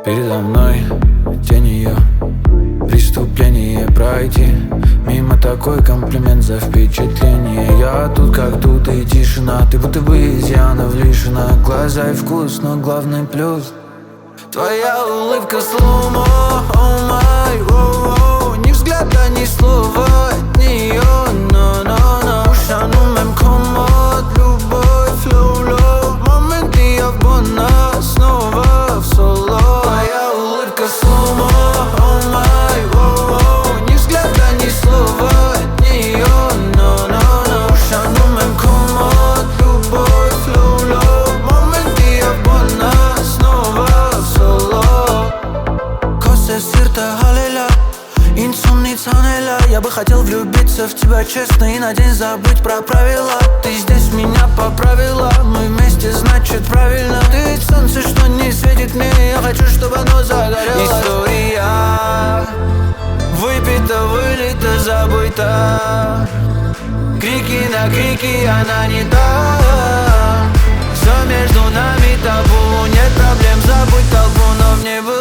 Передо мной тень ее, преступление пройти мимо, такой комплимент за впечатление. Я тут как тут и тишина, ты будто бы изъянов лишена. Глаза и вкус, но главный плюс твоя улыбка слоумо, oh my, oh, oh. Ни взгляда, ни слова от нее, no, no, no. Уж оно même комод, любовь, flow, моменты я в бонус, снова в соло. Твоя улыбка слоумо, oh my, oh, oh. Ни взгляда, ни слова от нее, no, no, no. Уж оно même комод, любовь, flow, моменты я в бонус, снова в соло. Косы сирта халеля, инсумница неля. Я бы хотел влюбиться в тебя честно и на день забыть про правила. Ты здесь меня поправила, мы вместе, значит правильно. Ты ведь солнце, что не светит мне, я хочу, чтобы оно загорелось. История выпита, вылита, забыта. Крики на крики, она не та. Все между нами табу, нет проблем, забудь толпу, но в ней было